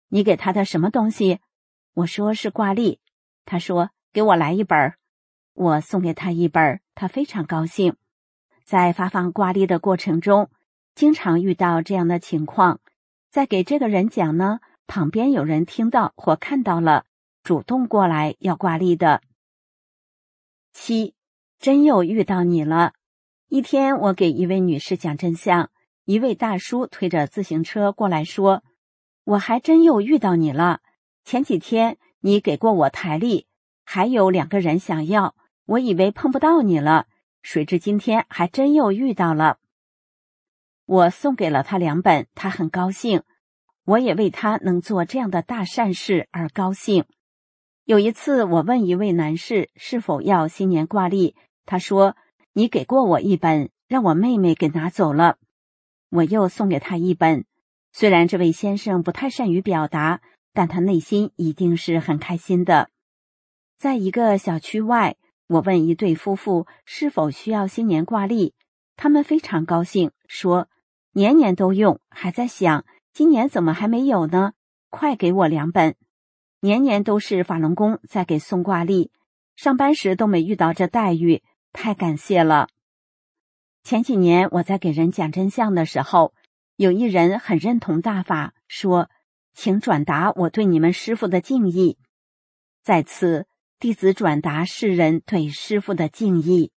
你给他的什么东西？我说是挂历。他说给我来一本。我送给他一本，他非常高兴。在发放挂历的过程中，经常遇到这样的情况，在给这个人讲呢，旁边有人听到或看到了，主动过来要挂历的。7. 真又遇到你了。一天我给一位女士讲真相，一位大叔推着自行车过来说，我还真又遇到你了，前几天你给过我台历，还有2个人想要，我以为碰不到你了，谁知今天还真又遇到了。我送给了他2本，他很高兴，我也为他能做这样的大善事而高兴。有一次我问一位男士是否要新年挂历，他说你给过我1本，让我妹妹给拿走了。我又送给他1本，虽然这位先生不太善于表达，但他内心一定是很开心的。在一个小区外，我问一对夫妇是否需要新年挂历，他们非常高兴，说年年都用，还在想今年怎么还没有呢，快给我2本。年年都是法轮功在给送挂历，上班时都没遇到这待遇，太感谢了。前几年我在给人讲真相的时候，有一人很认同大法，说请转达我对你们师父的敬意。在此，弟子转达世人对师父的敬意。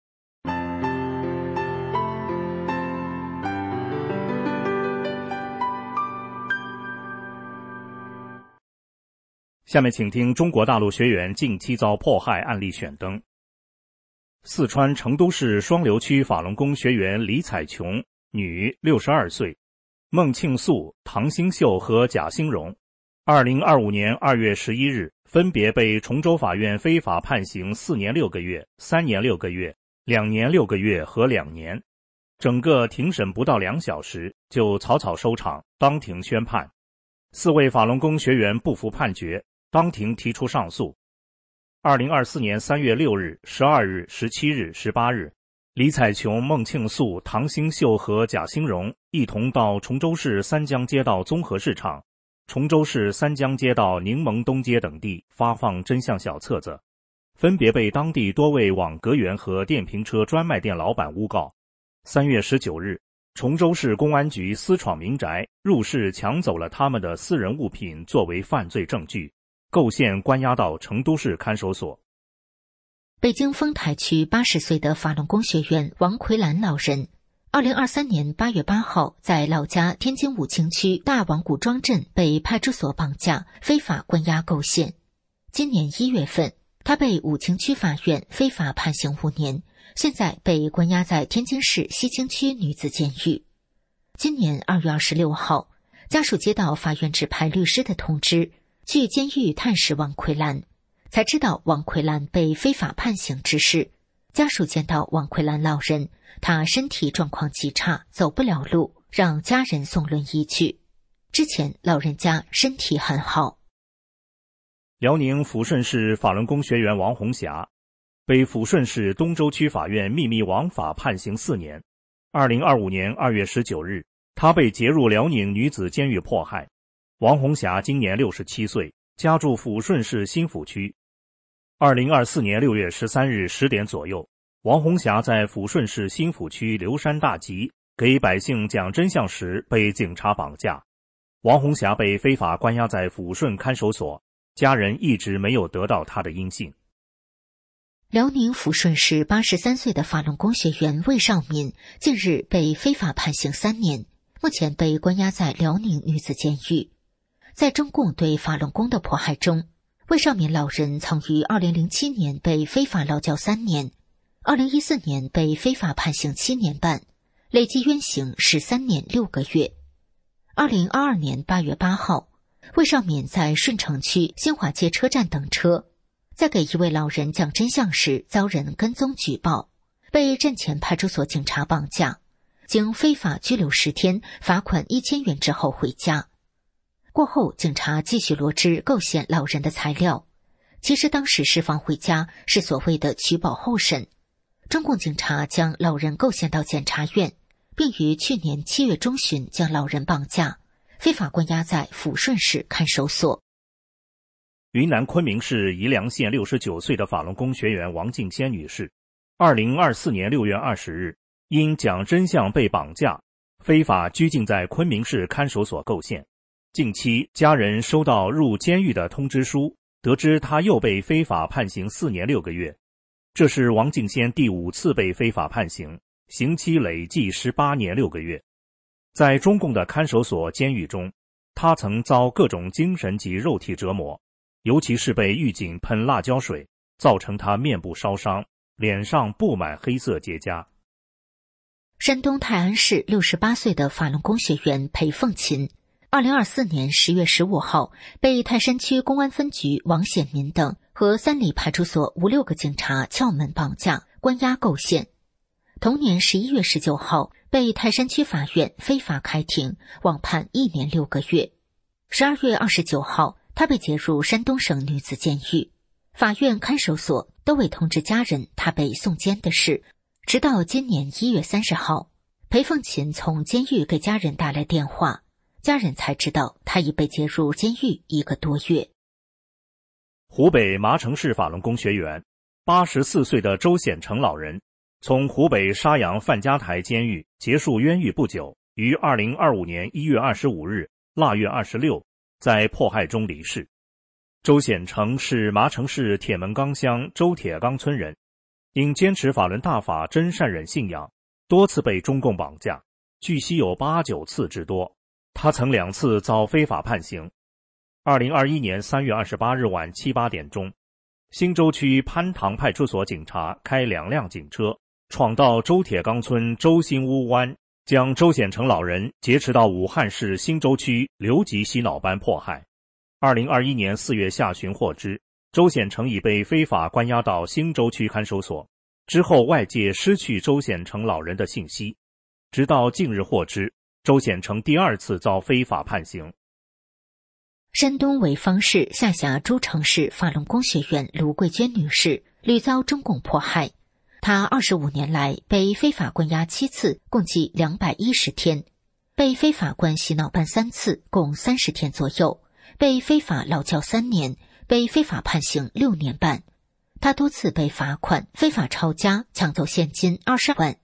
下面请听中国大陆学员近期遭迫害案例选灯。四川成都市双流区法轮功学员李彩琼，女，62岁，孟庆素、唐兴秀和贾兴荣，2025年2月11日分别被崇州法院非法判刑4年6个月、3年6个月、2年6个月和2年。整个庭审不到2小时就草草收场，当庭宣判。4位法轮功学员不服判决，当庭提出上诉。2024年3月6日、12日、17日、18日，李彩琼、孟庆素、唐兴秀和贾兴荣一同到崇州市三江街道综合市场、崇州市三江街道柠檬东街等地发放真相小册子，分别被当地多位网格员和电瓶车专卖店老板诬告。3月19日，崇州市公安局私闯民宅，入室抢走了他们的私人物品作为犯罪证据，构陷关押到成都市看守所。 北京丰台区80岁的法轮功学员王奎兰老人，2023年8月8号在老家天津武清区大王古庄镇被派出所绑架，非法关押构陷。今年1月份，他被武清区法院非法判刑5年，现在被关押在天津市西青区女子监狱。今年2月26号，家属接到法院指派律师的通知，去监狱探视王奎兰，才知道王奎兰被非法判刑之事。家属见到王奎兰老人，他身体状况极差，走不了路，让家人送轮椅去。之前老人家身体很好。 辽宁抚顺市法轮功学员王红霞，被抚顺市东州区法院秘密枉法判刑4年。2025年2月19日，她被劫入辽宁女子监狱迫害。王红霞今年67岁，家住抚顺市新抚区。2024年6月13日10点左右，王红霞在抚顺市新抚区流山大集给百姓讲真相时被警察绑架。王红霞被非法关押在抚顺看守所，家人一直没有得到她的音信。 辽宁抚顺市83岁的法轮功学员魏少民近日被非法判刑3年，目前被关押在辽宁女子监狱。在中共对法轮功的迫害中，魏少民老人曾于2007年被非法劳教3年，2014年被非法判刑7年半，累计冤刑13年6个月。2022年8月8号，魏少民在顺城区新华街车站等车，在给一位老人讲真相时遭人跟踪举报，被镇前派出所警察绑架，经非法拘留10天，罚款1000元之后回家。过后警察继续罗织构陷老人的材料，其实当时释放回家是所谓的取保候审。中共警察将老人构陷到检察院，并于去年7月中旬将老人绑架， 非法关押在抚顺市看守所。 云南昆明市宜良县69岁的法轮功学员王静仙女士，2024年6月20日因讲真相被绑架，非法拘禁在昆明市看守所构陷。近期家人收到入监狱的通知书，得知她又被非法判刑4年6个月。这是王静仙第5次被非法判刑，刑期累计18年6个月。在中共的看守所监狱中，她曾遭各种精神及肉体折磨，尤其是被狱警喷辣椒水，造成她面部烧伤，脸上布满黑色结痂。 山东泰安市68岁的法轮功学员裴凤琴，2024年10月15号被泰山区公安分局王显民等和三里派出所5、6个警察撬门绑架、关押构陷。同年11月19号被泰山区法院非法开庭，网判1年6个月。12月29号，他被解入山东省女子监狱，法院、看守所都未通知家人他被送监的事。直到今年1月30号，裴凤琴从监狱给家人打来电话，家人才知道他已被接入监狱1个多月。 湖北麻城市法轮功学员84岁的周显成老人，从湖北沙洋范家台监狱结束冤狱不久，于2025年1月25日腊月26在迫害中离世。周显成是麻城市铁门岗乡周铁岗村人，因坚持法轮大法真善忍信仰，多次被中共绑架，据悉有8、9次之多。他曾2次遭非法判刑。2021年3月28日晚7、8点钟，新洲区潘塘派出所警察开2辆警车，闯到周铁岗村周新屋湾，将周显成老人劫持到武汉市新洲区留级洗脑班迫害。2021年4月下旬获知，周显成已被非法关押到新洲区看守所，之后外界失去周显成老人的信息，直到近日获知，周显成第2次遭非法判刑。 山东潍坊市下辖诸城市法轮功学员卢桂娟女士屡遭中共迫害，她25年来被非法关押7次，共计210天，被非法关洗脑班3次，共30天左右，被非法劳教3年，被非法判刑6年半。他多次被罚款、非法抄家、抢走现金22万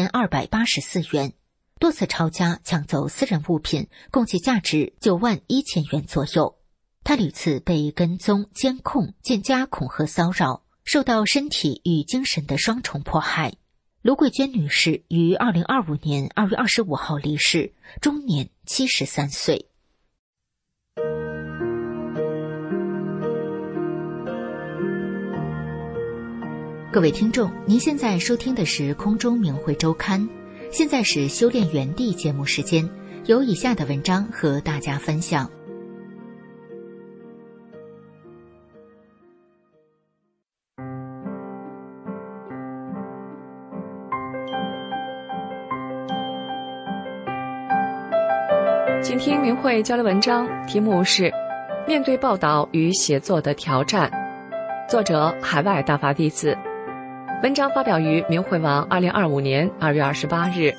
2284元，多次抄家、抢走私人物品，共计价值9万1000元左右。他屡次被跟踪、监控、渐加恐吓骚扰，受到身体与精神的双重迫害。卢桂娟女士于2025年2月25号离世，终年73岁。各位听众，您现在收听的是空中明慧周刊，现在是修炼原地节目时间，有以下的文章和大家分享。 请听明慧交流文章，题目是面对报道与写作的挑战，作者海外大法弟子。文章发表于明慧网2025年2月28日。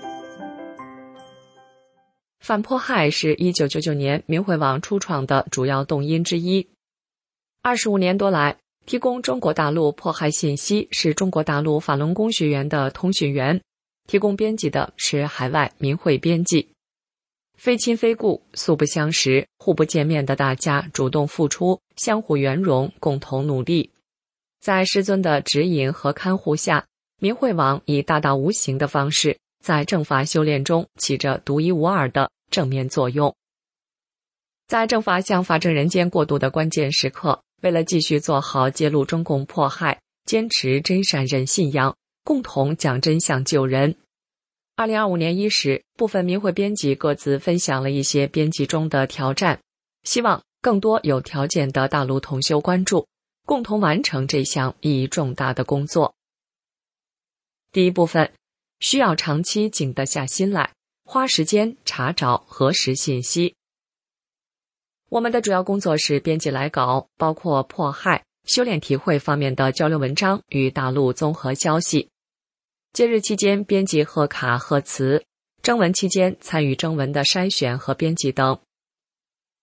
反迫害是1999年明慧网初创的主要动因之一。25年多来，提供中国大陆迫害信息是中国大陆法轮功学员的通讯员，提供编辑的是海外明慧编辑。非亲非故，素不相识，互不见面的大家主动付出，相互圆融，共同努力。在师尊的指引和看护下，明慧网以大道无形的方式，在正法修炼中起着独一无二的正面作用。在正法向法正人间过渡的关键时刻，为了继续做好揭露中共迫害、坚持真善忍信仰，共同讲真相救人。2025年伊始，部分明慧编辑各自分享了一些编辑中的挑战，希望更多有条件的大陆同修关注，共同完成这项意义重大的工作。第一部分，需要长期静得下心来，花时间查找核实信息。我们的主要工作是编辑来稿，包括迫害、修炼体会方面的交流文章与大陆综合消息。节日期间编辑贺卡贺词，征文期间参与征文的筛选和编辑等。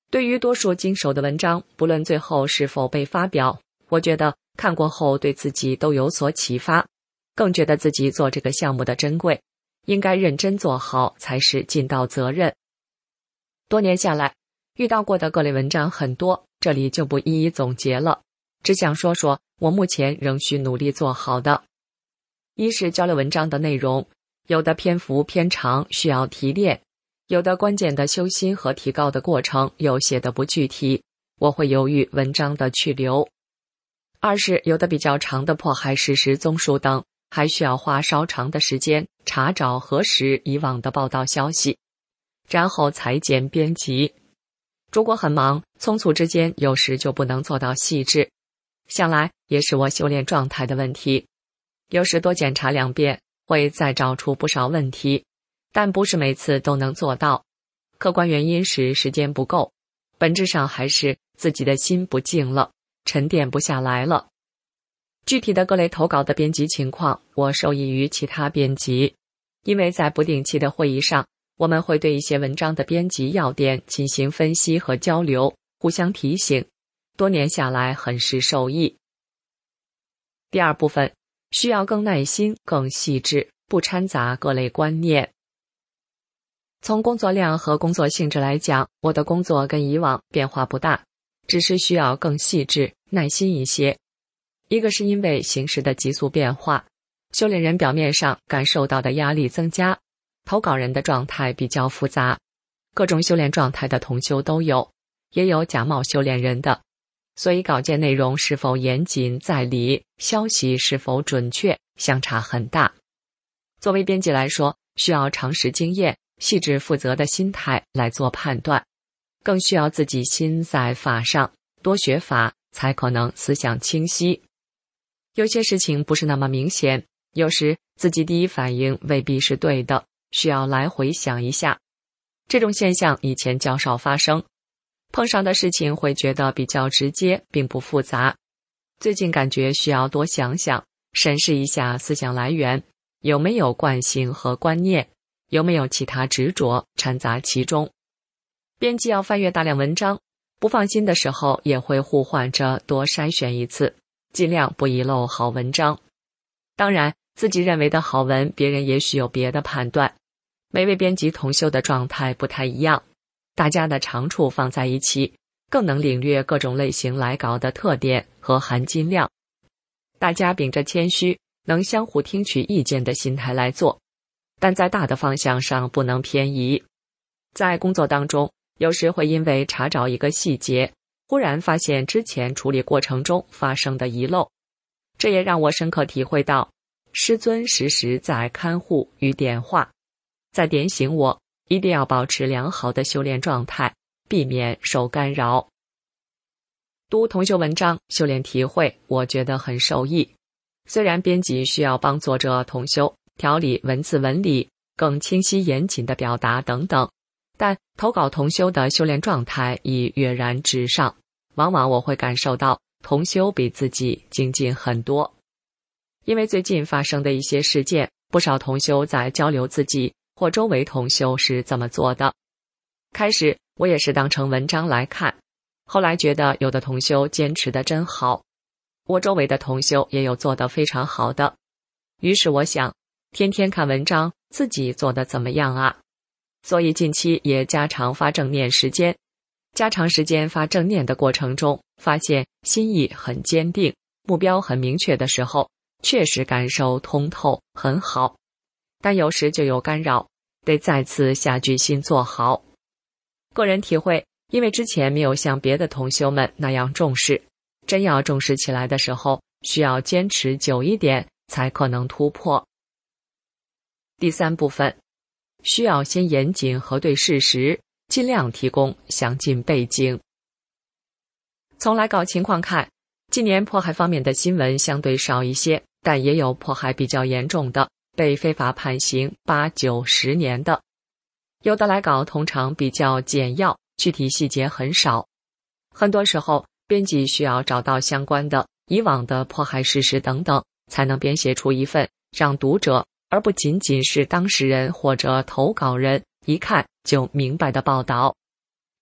对于多数经手的文章，不论最后是否被发表，我觉得看过后对自己都有所启发，更觉得自己做这个项目的珍贵，应该认真做好才是尽到责任。多年下来，遇到过的各类文章很多，这里就不一一总结了，只想说说我目前仍需努力做好的。一是交流文章的内容，有的篇幅偏长，需要提炼，有的关键的修心和提高的过程又写得不具体，我会犹豫文章的去留。二是有的比较长的迫害事实综述等，还需要花稍长的时间查找核实以往的报道消息，然后裁剪编辑。如果很忙，匆促之间有时就不能做到细致，想来也是我修炼状态的问题。有时多检查2遍，会再找出不少问题，但不是每次都能做到。客观原因是时间不够，本质上还是自己的心不静了，沉淀不下来了。具体的各类投稿的编辑情况，我受益于其他编辑，因为在不定期的会议上，我们会对一些文章的编辑要点进行分析和交流，互相提醒，多年下来很是受益。第二部分，需要更耐心、更细致，不掺杂各类观念。从工作量和工作性质来讲，我的工作跟以往变化不大，只是需要更细致、耐心一些。一个是因为形势的急速变化，修炼人表面上感受到的压力增加，投稿人的状态比较复杂，各种修炼状态的同修都有，也有假冒修炼人的，所以稿件内容是否严谨在理，消息是否准确，相差很大。作为编辑来说，需要常识经验、细致负责的心态来做判断，更需要自己心在法上，多学法才可能思想清晰。有些事情不是那么明显，有时自己第一反应未必是对的，需要来回想一下。这种现象以前较少发生，碰上的事情会觉得比较直接，并不复杂。最近感觉需要多想想，审视一下思想来源，有没有惯性和观念，有没有其他执着掺杂其中。编辑要翻阅大量文章，不放心的时候也会互换着多筛选一次，尽量不遗漏好文章。当然，自己认为的好文，别人也许有别的判断。每位编辑同修的状态不太一样，大家的长处放在一起，更能领略各种类型来稿的特点和含金量。大家秉着谦虚，能相互听取意见的心态来做，但在大的方向上不能偏移。在工作当中，有时会因为查找一个细节，忽然发现之前处理过程中发生的遗漏，这也让我深刻体会到师尊时时在看护与点化，在点醒我一定要保持良好的修炼状态，避免受干扰。读同修文章修炼体会，我觉得很受益。虽然编辑需要帮作者同修调理文字纹理，更清晰严谨的表达等等，但投稿同修的修炼状态已跃然纸上，往往我会感受到同修比自己精进很多。因为最近发生的一些事件，不少同修在交流自己或周围同修是怎么做的。开始我也是当成文章来看，后来觉得有的同修坚持得真好，我周围的同修也有做得非常好的。于是我想，天天看文章，自己做得怎么样啊？所以近期也加长发正念时间。加长时间发正念的过程中，发现心意很坚定，目标很明确的时候，确实感受通透，很好。但有时就有干扰，得再次下决心做好。个人体会，因为之前没有像别的同修们那样重视，真要重视起来的时候，需要坚持久一点，才可能突破。第三部分，需要先严谨核对事实，尽量提供详尽背景。从来稿情况看，今年迫害方面的新闻相对少一些，但也有迫害比较严重的，被非法判刑8、9、10年的。有的来稿通常比较简要，具体细节很少。很多时候，编辑需要找到相关的以往的迫害事实等等，才能编写出一份让读者而不仅仅是当事人或者投稿人一看就明白的报道。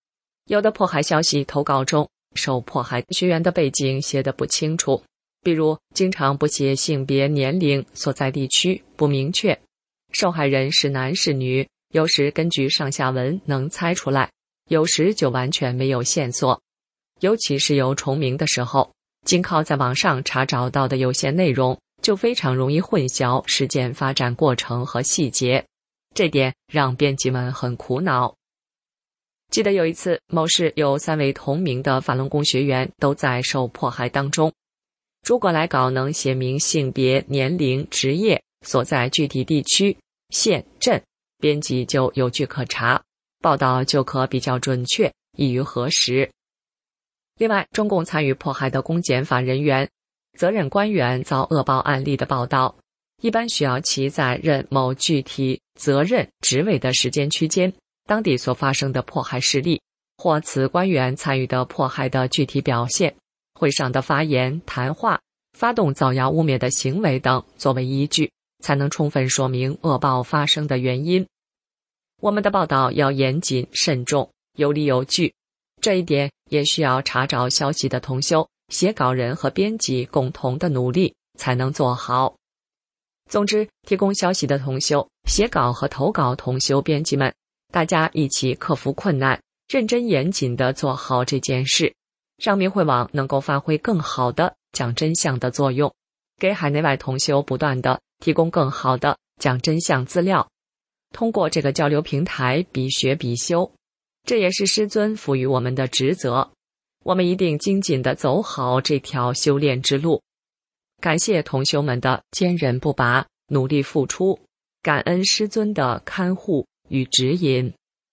有的迫害消息投稿中，受迫害学员的背景写得不清楚，比如经常不写性别、年龄、所在地区，不明确，受害人是男是女，有时根据上下文能猜出来，有时就完全没有线索。尤其是有重名的时候，仅靠在网上查找到的有限内容，就非常容易混淆事件发展过程和细节，这点让编辑们很苦恼。记得有一次，某市有3位同名的法轮功学员都在受迫害当中。如果来稿能写明性别、年龄、职业、所在具体地区、县、镇，编辑就有据可查，报道就可比较准确，易于核实。另外，中共参与迫害的公检法人员、责任官员遭恶报案例的报道，一般需要其在任某具体责任职位的时间区间，当地所发生的迫害事例，或此官员参与的迫害的具体表现，会上的发言、谈话、发动造谣污蔑的行为等作为依据，才能充分说明恶报发生的原因。我们的报道要严谨慎重，有理有据，这一点也需要查找消息的同修、写稿人和编辑共同的努力才能做好。总之，提供消息的同修、写稿和投稿同修编辑们，大家一起克服困难，认真严谨地做好这件事，让明慧网能够发挥更好的讲真相的作用，给海内外同修不断地提供更好的讲真相资料。通过这个交流平台比学比修，这也是师尊赋予我们的职责，我们一定精进地走好这条修炼之路。感谢同修们的坚韧不拔、努力付出，感恩师尊的看护与指引。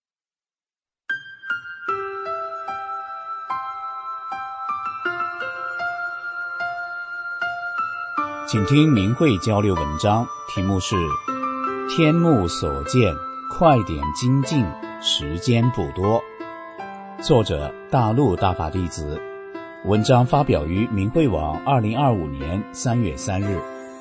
请听明慧交流文章，题目是天目所见，快点精进，时间不多。作者大陆大法弟子，文章发表于明慧网2025年3月3日。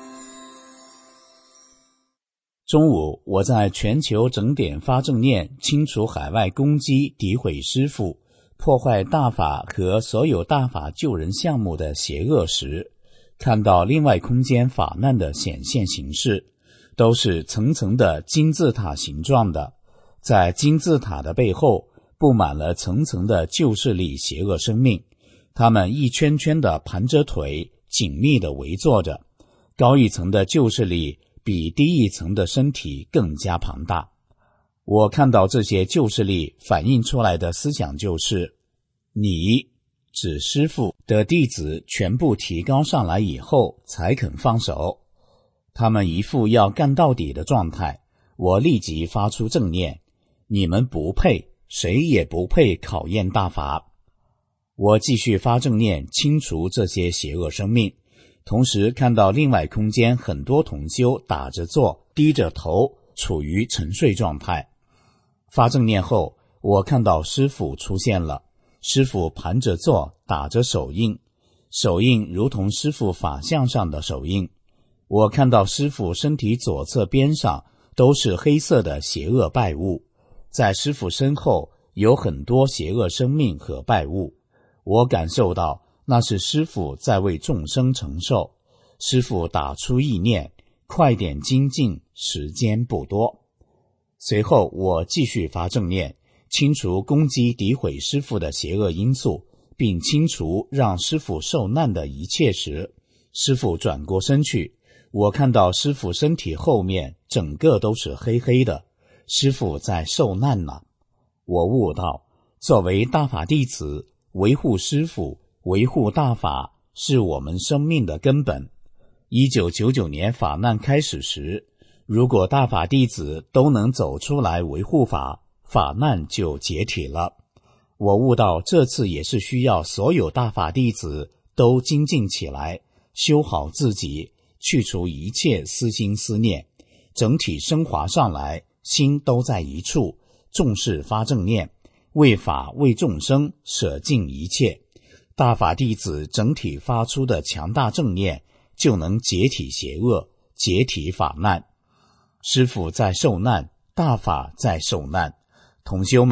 中午，我在全球整点发正念，清除海外攻击、诋毁师父、破坏大法和所有大法救人项目的邪恶时，看到另外空间法难的显现形式，都是层层的金字塔形状的，在金字塔的背后布满了层层的旧势力邪恶生命，他们一圈圈的盘着腿，紧密地围坐着。高一层的旧势力比低一层的身体更加庞大。我看到这些旧势力反映出来的思想就是，你指师父的弟子全部提高上来以后才肯放手，他们一副要干到底的状态。我立即发出正念，你们不配，谁也不配考验大法。我继续发正念，清除这些邪恶生命，同时看到另外空间很多同修打着坐，低着头，处于沉睡状态。发正念后，我看到师父出现了，师父盘着坐，打着手印，手印如同师父法相上的手印。我看到师父身体左侧边上都是黑色的邪恶败物，在师父身后有很多邪恶生命和败物。我感受到那是师父在为众生承受。师父打出意念，快点精进，时间不多。随后我继续发正念，清除攻击诋毁师父的邪恶因素，并清除让师父受难的一切时，师父转过身去，我看到师父身体后面整个都是黑黑的，师父在受难了。我悟到，作为大法弟子，维护师父、维护大法是我们生命的根本。1999年法难开始时，如果大法弟子都能走出来维护法，法难就解体了。我悟到这次也是需要所有大法弟子都精进起来，修好自己，去除一切私心思念，整体升华上来，心都在一处，重视发正念，为法为众生舍尽一切。大法弟子整体发出的强大正念，就能解体邪恶，解体法难。师父在受难，大法在受难。同修们，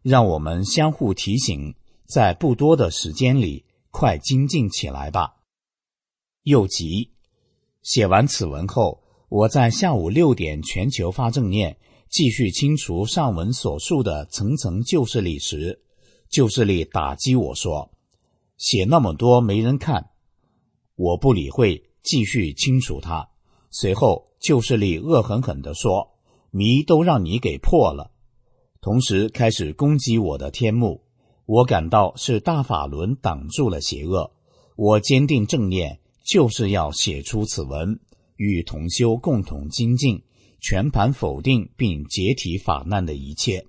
让我们相互提醒，在不多的时间里快精进起来吧。又急。写完此文后，我在下午6点全球发正念，继续清除上文所述的层层旧事理时，旧事理打击我说，写那么多没人看。我不理会，继续清除它。随后旧事理恶狠狠地说，谜都让你给破了，同时开始攻击我的天幕。我感到是大法轮挡住了邪恶，我坚定正念，就是要写出此文，与同修共同精进，全盘否定并解体法难的一切。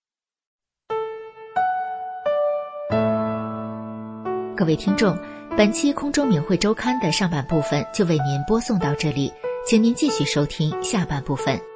各位听众，本期空中明慧周刊的上半部分就为您播送到这里，请您继续收听下半部分。